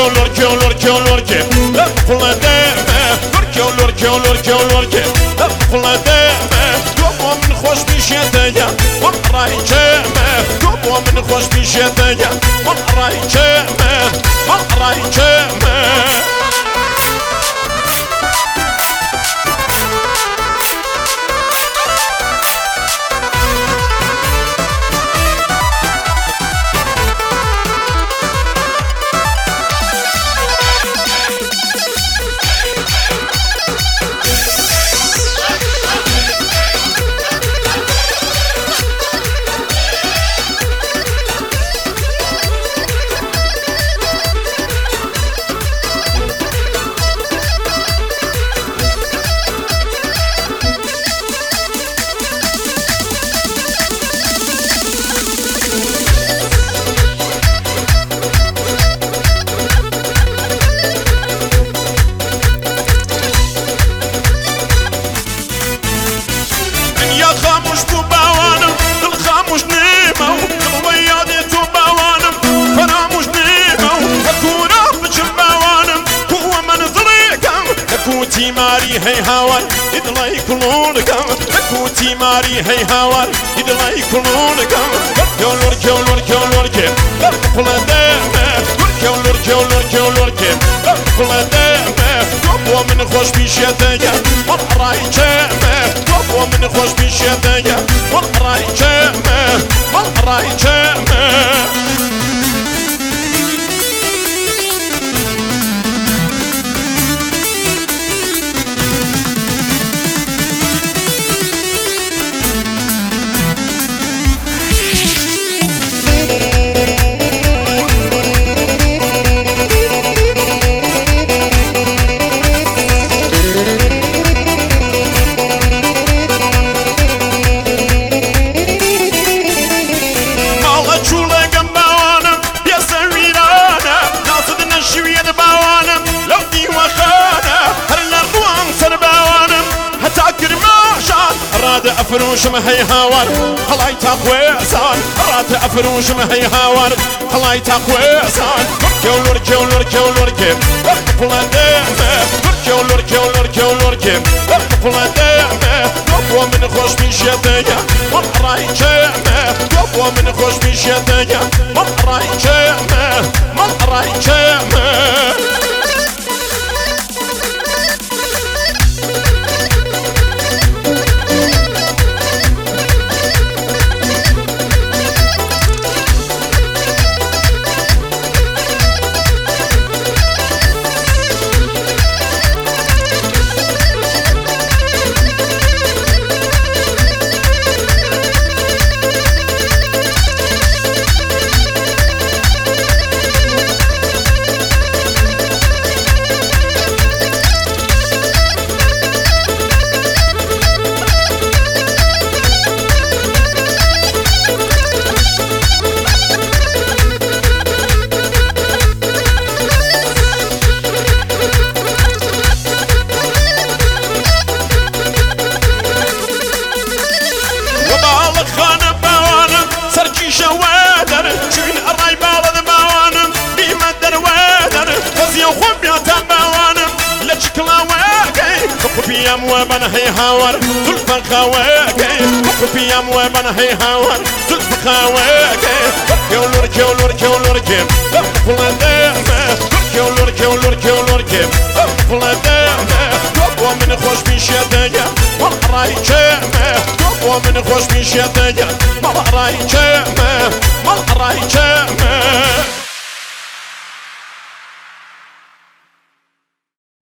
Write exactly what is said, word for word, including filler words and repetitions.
lurke lurke lurke lafla deme lurke lurke lurke lurke lafla deme دوم من خوش بیشتیا من رای چمه دوم من خوش بیشتیا من رای چمه من رای چمه خاموش تو باوانم دل خاموش نیمو دل ویادی تو باوانم فراموش نیمو اکورا بچم باوانم هو من ضریقم اکو تیماری هی هاوار ادلای کلونکم اکو تیماری هی هاوار ادلای کلونکم لور لور لور لور لور لور لور لور ومن خوش بیشتیا من رای چمه ومن خوش بیشتیا من رای چمه من رای چمه راد افروشم هي هاور خلاي تقويسان راد افروشم هي هاور خلاي تقويسان كولور كولور كولور كيف فلا دمه كولور كولور كولور كيف فلا دمه ومن خوش بيشتيا من راي جمه ومن خوش بيشتيا من راي جمه من راي جمه بيام وبن هي هاور زلف خواكي بيام وبن هي هاور زلف خواكي كولور كولور كولور كيف فلا دمه كولور كولور كولور كيف فلا دمه ومن خوش بيشتيا من راي جمه ومن خوش بيشتيا من راي جمه من راي جمه